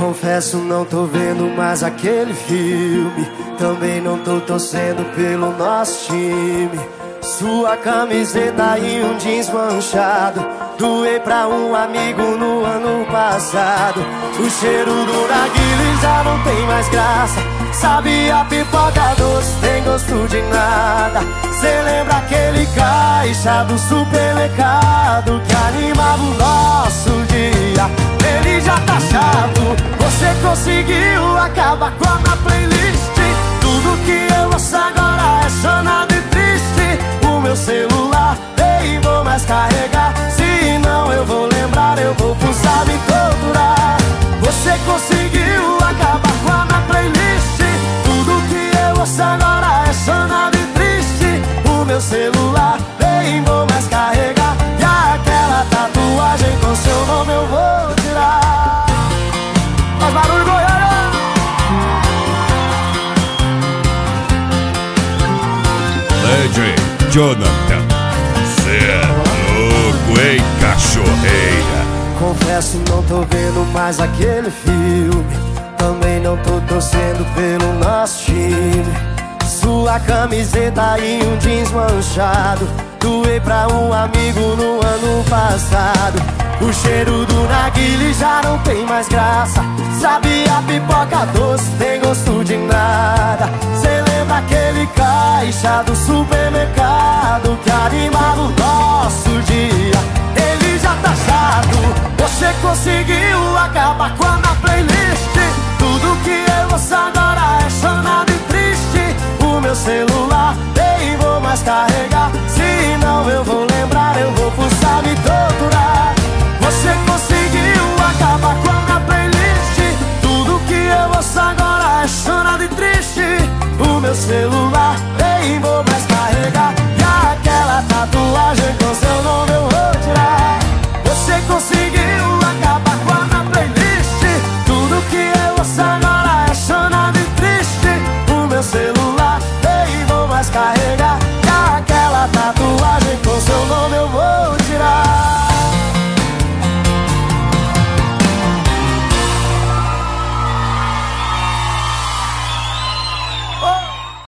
Confesso, não tô vendo mais aquele filme. Também não tô torcendo pelo nosso time. Sua camiseta e um jeans manchado, doei pra um amigo no ano passado. O cheiro do narguilé já não tem mais graça. Sabe, a pipoca doce tem gosto de nada. Cê lembra aquele caixa do supermercado que animava o nosso dia? Ele já tá chato. Você conseguiu acabar com a minha playlist. Tudo que eu ouço agora é chorado e triste. O meu celular nem vou mais carregar. Se não eu vou lembrar, eu vou pulsar, me torturar. Você conseguiu acabar com a minha playlist. Tudo que eu ouço agora é chorado e triste. O meu celular nem vou mais carregar. E aquela tatuagem com seu nome eu vou tirar. Faz barulho, Goiânia! DJ Jonathan, cê é louco, hein, cachorreira? Confesso, não tô vendo mais aquele filme. Também não tô torcendo pelo nosso time. Sua camiseta e um jeans manchado, doei pra um amigo no ano passado. O cheiro do narguilé já não tem mais graça. Sabe, a pipoca doce tem gosto de nada. Cê lembra aquele caixa do supermercado que animava o nosso dia? Ele já tá chato. Você conseguiu acabar com a minha playlist. Tudo que eu ouço agora é chorado e triste. O meu celular nem vou mais carregar. Se não eu vou lembrar, eu vou pulsar, me torturar. Você conseguiu acabar com a minha playlist. Tudo que eu ouço agora é chorado e triste. O meu celular nem vou mais carregar. E aquela tatuagem com seu nome eu vou tirar. Você conseguiu acabar com a minha playlist. Tudo que eu ouço agora é chorado e triste. O meu celular nem vou mais carregar. E aquela tatuagem com seu nome eu vou tirar.